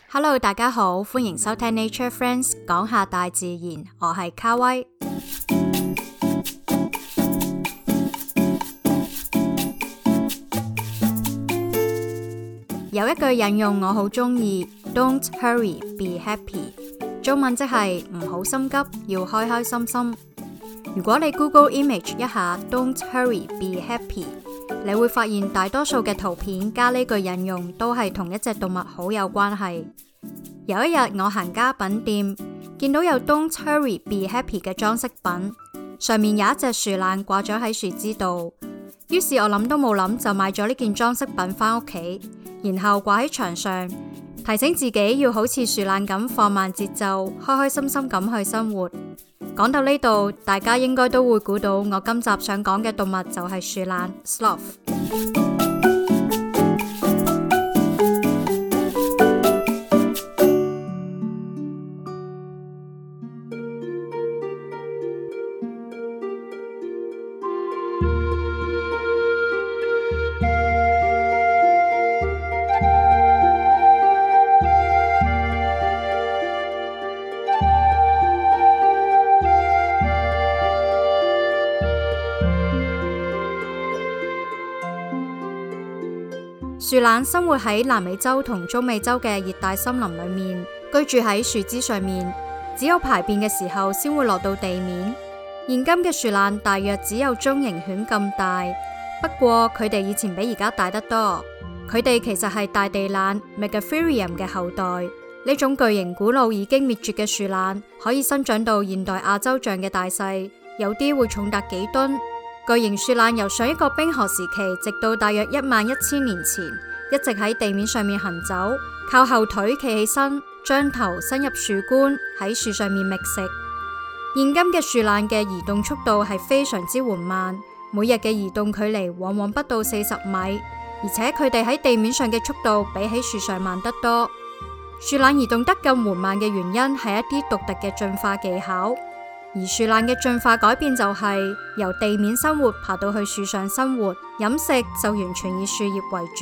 Hello， 大家好，歡迎收聽 Nature Friends， 講下大自然，我係卡威。有一句引用我好鍾意 ，Don't hurry, be happy。中文即係唔好心急，要開開心心。如果你 Google Image 一下 Don't hurry, be happy， 你會發現大多數嘅圖片加呢句引用都係同一隻動物好有關係。有一日我行家品店，見到有 Don't hurry, be happy 嘅裝飾品，上面有一隻樹懶掛咗喺樹枝度。於是我諗都冇諗就買咗呢件裝飾品返屋企，然後掛喺牆上，提醒自己要好似樹懶咁放慢節奏，開開心心咁去生活。講到呢度，大家應該都會估到我今集想講嘅動物就係樹懶 Sloth。樹懶生活喺南美洲同中美洲嘅熱帶森林裏面，居住喺樹枝上面，只有排便嘅時候先會落到地面。現今嘅樹懶大約只有中型犬咁大，不過佢哋以前比而家大得多。佢哋其實係大地懶 Megatherium 嘅後代。呢種巨型古老已經滅絕嘅樹懶，可以生長到現代亞洲象嘅大細，有啲會重達幾噸。巨型樹懶由上一個冰河時期，直到大約11000年前，一直喺地面上面行走，靠後腿企起身，將頭伸入樹冠，喺樹上面覓食。現今嘅樹懶嘅移動速度係非常之緩慢，每日嘅移動距離往往不到40米，而且佢哋喺地面上嘅速度比起樹上慢得多。樹懶移動得咁緩慢嘅原因係一啲獨特嘅進化技巧。而樹懶嘅進化改變就係由地面生活爬到去樹上生活，飲食就完全以樹葉為主。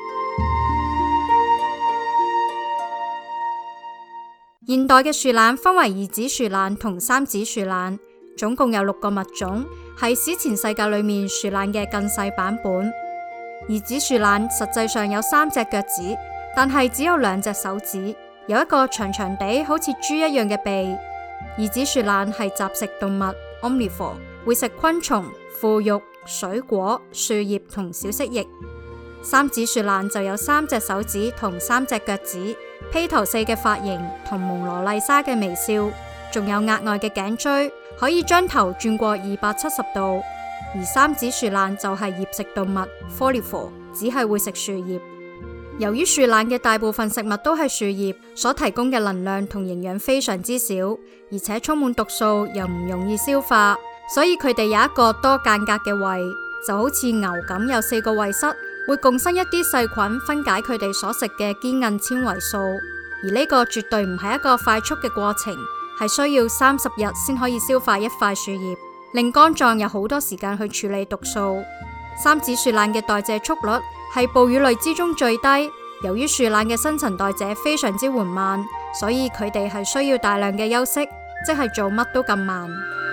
現代嘅樹懶分為二指樹懶同三指樹懶，總共有6個物種，係史前世界裏面樹懶嘅更細版本。二指樹懶實際上有3隻腳趾，但係只有2隻手指，有一個長長地好似豬一樣嘅鼻。二指樹懶係雜食動物 Omnivore， 會食昆蟲、腐肉、水果、樹葉同小蜥蜴。三指樹懶就有3隻手指同3隻腳趾，披頭四嘅髮型同蒙羅麗莎嘅微笑，仲有額外嘅頸椎，可以將頭轉過270度。而三指樹懶就係葉食動物 Folivore， 只係會食樹葉。由於樹懶嘅大部分食物都係樹葉，所提供嘅能量同營養非常之少，而且充滿毒素，又唔容易消化，所以佢哋有一個多間隔嘅胃，就好似牛咁有4個胃室，會共生一啲細菌分解佢哋所食嘅堅韌纖維素。而呢個絕對唔係一個快速嘅過程，係需要30日先可以消化一塊樹葉，令肝臟有好多時間去處理毒素。三指樹懶嘅代謝速率係哺乳類之中最低，由於樹懶嘅新陳代謝非常之緩慢，所以佢哋係需要大量嘅休息，即係做乜都咁慢。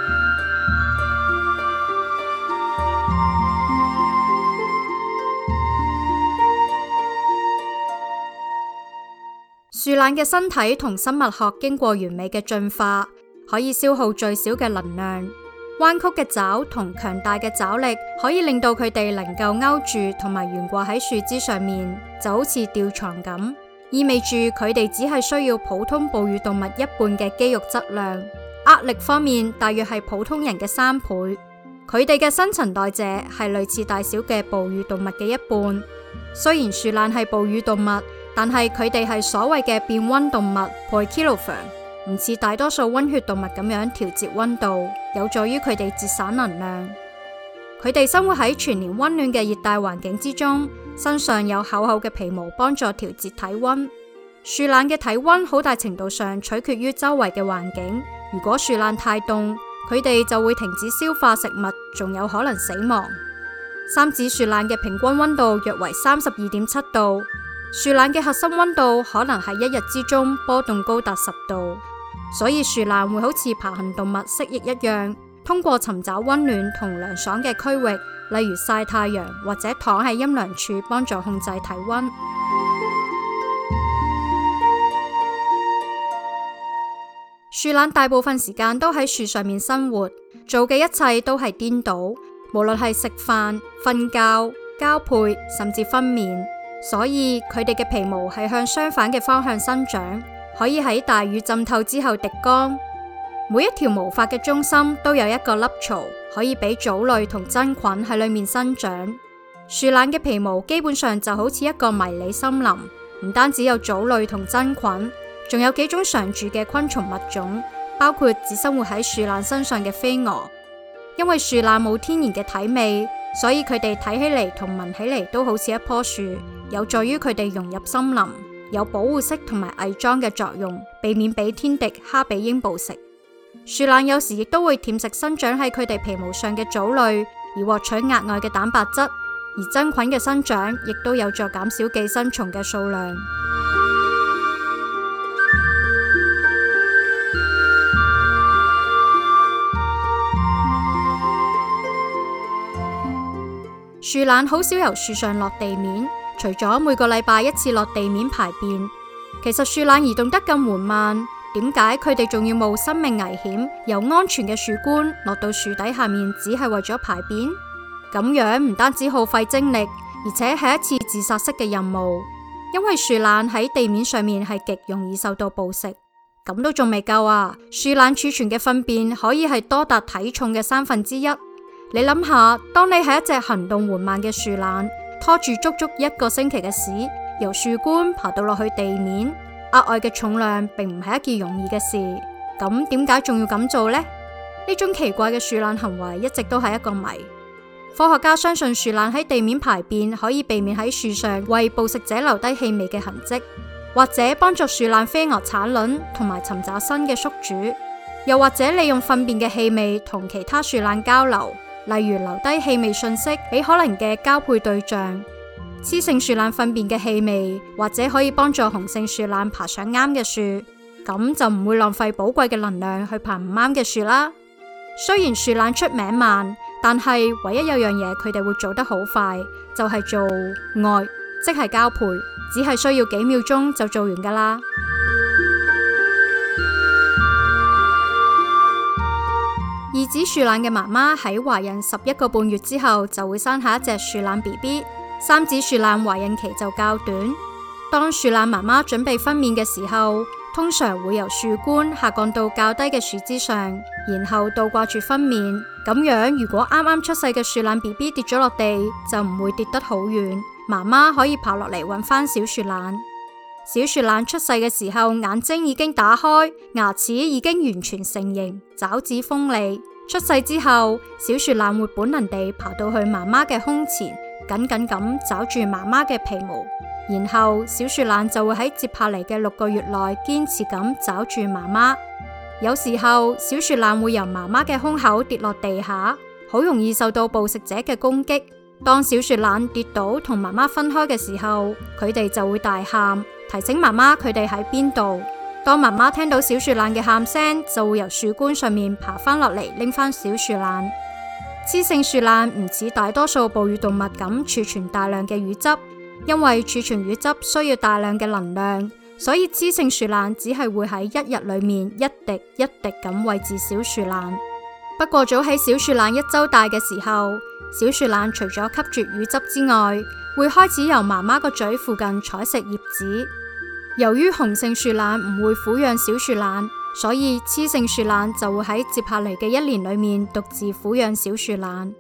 樹懶嘅身體同生物學經過完美嘅進化，可以消耗最少嘅能量。彎曲嘅爪同強大嘅爪力可以令到佢哋能夠勾住同埋懸掛喺樹枝上面，就好似吊床咁，意味住佢哋只係需要普通哺乳動物1半嘅肌肉質量，握力方面大約係普通人嘅3倍。佢哋嘅新陳代謝係類似大小嘅哺乳動物嘅1半。雖然樹懶係哺乳動物，但係佢哋係所謂嘅變溫動物 Poikilotherm， 唔似大多數溫血動物咁樣調節溫度，有助於佢哋節省能量。佢哋生活喺全年溫暖嘅熱帶環境之中，身上有厚厚嘅皮毛幫助調節體溫。樹懶嘅體溫好大程度上取決於周圍嘅環境，如果樹懶太凍，佢哋就會停止消化食物，仲有可能死亡。三指樹懶嘅平均溫度約為32.7度， 樹懶嘅核心溫度可能喺一日之中波動高達10度，所以樹懶會好似爬行動物蜥蜴一樣，通過尋找溫暖同涼爽嘅區域，例如曬太陽或者躺喺陰涼處，幫助控制體溫。樹懶大部分時間都喺樹上面生活，做嘅一切都係顛倒，無論係食飯、瞓覺、交配，甚至分娩。所以佢哋嘅皮毛係向相反嘅方向生長，可以喺大雨浸透之後滴乾。每一條毛髮嘅中心都有一個凹槽，可以俾藻類同真菌喺裏面生長。樹懶嘅皮毛基本上就好似一個迷你森林，唔單止有藻類同真菌，仲有幾種常住嘅昆蟲物種，包括只生活喺樹懶身上嘅飛蛾。因為樹懶冇天然嘅體味，所以佢哋睇起嚟同聞起嚟都好似一棵樹，有助於佢哋融入森林，有保護色同埋偽裝嘅作用，避免俾天敵哈比鷹捕食。樹懶有時亦都會舔食生長喺佢哋皮毛上嘅藻類，而獲取額外嘅蛋白質。而真菌嘅生長亦都有助減少寄生蟲嘅數量。樹懶好少由樹上落地面，除咗每個禮拜一次落地面排便。其實樹懶移動得咁緩慢，點解佢哋仲要冒生命危險由安全嘅樹冠落到樹底下面，只係為咗排便？咁樣唔單止耗費精力，而且係一次自殺式嘅任務。因為樹懶喺地面上面係極容易受到捕食。咁都仲未夠啊！樹懶儲存嘅糞便可以係多達體重嘅1/3。你諗下，當你係一隻行動緩慢嘅樹懶，拖住足足1個星期嘅屎，由樹冠爬到落去地面，額外嘅重量並唔係一件容易嘅事。咁點解仲要咁做呢？呢種奇怪嘅樹懶行為一直都係一個謎。科學家相信樹懶喺地面排便可以避免喺樹上為捕食者留低氣味嘅痕跡，或者幫助樹懶飛蛾產卵同埋尋找新嘅宿主，又或者利用糞便嘅氣味同其他樹懶交流。例如留低氣味訊息俾可能嘅交配對象。雌性樹懶糞便嘅氣味或者可以幫助雄性樹懶爬上啱嘅樹，咁就唔會浪費寶貴嘅能量去爬唔啱嘅樹啦。雖然樹懶出名慢，但係唯一有樣嘢佢哋會做得好快，就係做愛，即係交配，只係需要幾秒鐘就做完噶啦。二子樹懶嘅媽媽喺懷孕11個半月之後就會生下一隻樹懶 BB， 三子樹懶懷孕期就較短。當樹懶媽媽準備分娩嘅時候，通常會由樹冠下降到較低嘅樹枝上，然後倒掛住分娩。咁樣如果啱啱出世嘅樹懶 BB 跌咗落地，就唔會跌得好遠，媽媽可以爬落嚟搵返小樹懶。小樹懶出世嘅時候，眼睛已經打開，牙齒已經完全成形，爪子鋒利。出世之後，小樹懶會本能地爬到去媽媽嘅胸前，緊緊咁抓住媽媽嘅皮毛，然後小樹懶就會喺接下嚟嘅6個月內堅持咁抓住媽媽。有時候，小樹懶會由媽媽嘅胸口跌落地下，好容易受到捕食者嘅攻擊。當小樹懶跌倒同媽媽分開嘅時候，佢哋就會大喊，提醒媽媽佢哋喺邊度。當媽媽聽到小樹懶嘅喊聲，就會由樹冠上面爬返落嚟拎返小樹懶。雌性樹懶唔似大多數哺乳動物咁儲存大量嘅乳汁，因為儲存乳汁需要大量嘅能量，所以雌性樹懶只係會喺1日裏面一滴一滴咁餵飼小樹懶。不過早喺小樹懶1周大嘅時候，小樹懶除咗吸住乳汁之外，會開始由媽媽個嘴附近採食葉子。由於雄性樹懶唔會撫養小樹懶，所以雌性樹懶就會喺接下嚟嘅1年裏面獨自撫養小樹懶。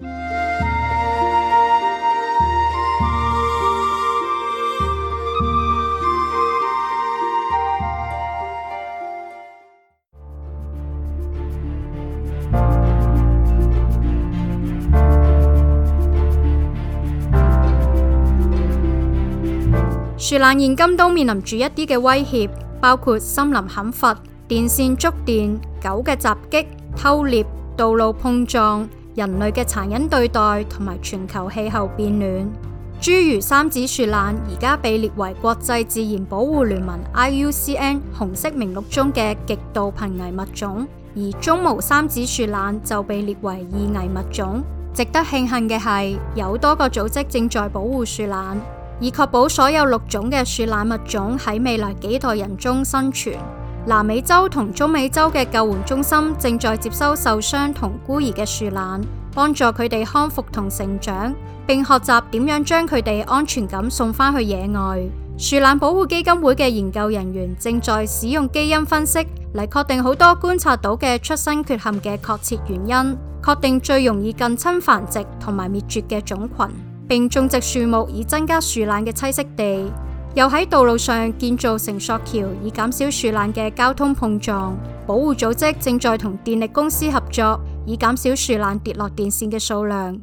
樹懶現今都面臨住一啲嘅威脅，包括森林砍伐、電線觸電、狗嘅襲擊、偷獵、道路碰撞、人類嘅殘忍對待同埋全球氣候變暖。 侏儒三指樹懶而家被列為國際自然保護聯盟 IUCN 紅色名錄中嘅極度瀕危物種，而中毛三指樹懶就被列為易危物種。值得慶幸嘅係，有多個組織正在保護樹懶，以確保所有6種嘅樹懶物種喺未來幾代人中生存。南美洲同中美洲嘅救援中心正在接收受傷同孤兒嘅樹懶，幫助佢哋康復同成長，並學習點樣將佢哋安全咁送返去野外。樹懶保護基金會嘅研究人員正在使用基因分析嚟確定好多觀察到嘅出生缺陷嘅確切原因，確定最容易近親繁殖同埋滅絕嘅種群，並種植樹木以增加樹懶嘅棲息地。又喺道路上建造繩索橋，以減少樹懶嘅交通碰撞。保護組織正在同電力公司合作，以減少樹懶跌落電線嘅數量。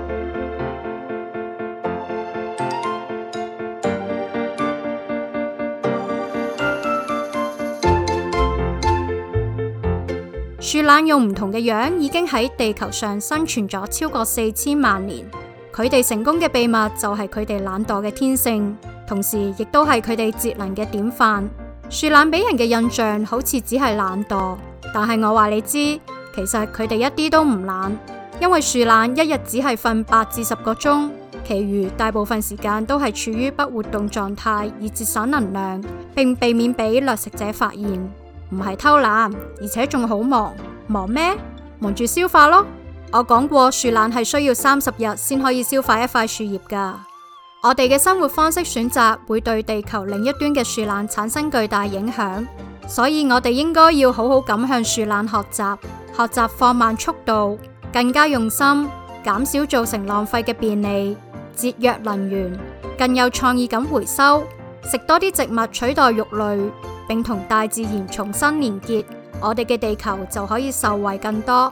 樹懶用唔同嘅樣已經喺地球上生存咗超過4000萬年。佢哋成功嘅秘密就係佢哋懶惰嘅天性，同時亦都係佢哋節能嘅典範。樹懶俾人嘅印象好似只係懶惰，但係我話你知，其實佢哋一啲都唔懶，因為樹懶一日只係瞓8至10個鐘，其餘大部分時間都係處於不活動狀態，以節省能量，並避免俾掠食者發現。唔係偷懶，而且仲好忙。忙咩？忙住消化咯。我講過，樹懶係需要30日先可以消化一塊樹葉㗎。我哋嘅生活方式選擇會對地球另一端嘅樹懶產生巨大影響，所以我哋應該要好好咁向樹懶學習放慢速度，更加用心，減少造成浪費嘅便利，節約能源，更有創意咁回收，食多啲植物取代肉類，並同大自然重新連結，我哋嘅地球就可以受惠更多。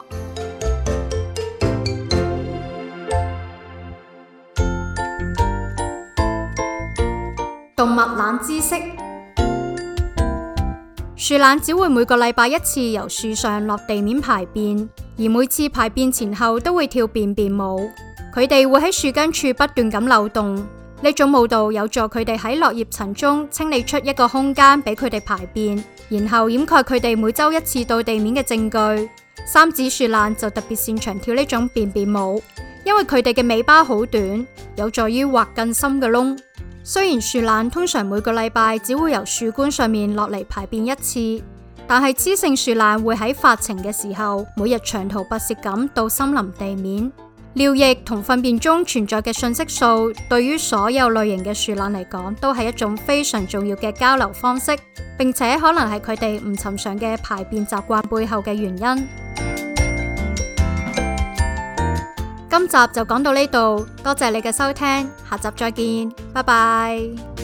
動物懶知識：樹懶只會每個禮拜1次由樹上落地面排便，而每次排便前後都會跳便便舞。佢哋會喺樹根處不斷咁扭動，呢種舞蹈有助佢哋喺落葉層中清理出一個空間俾佢哋排便，然後掩蓋佢哋每周1次到地面嘅證據。三指樹懶就特別擅長跳呢種便便舞，因為佢哋嘅尾巴好短，有助於挖更深嘅窿。雖然樹懶通常每個禮拜只會由樹冠上面落嚟排便1次，但係雌性樹懶會喺發情嘅時候，每日長途跋涉咁到森林地面。尿液同糞便中存在嘅信息素，對於所有類型嘅樹懶嚟講，都係一種非常重要嘅交流方式，並且可能係佢哋唔尋常嘅排便習慣背後嘅原因。今集就講到呢度，多謝你嘅收聽，下集再見，拜拜。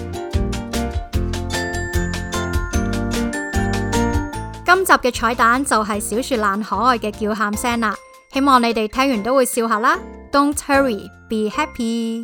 今集嘅彩蛋就係小樹懶可愛嘅叫喊聲啦，希望你哋聽完都會笑下啦。Don't hurry, be happy。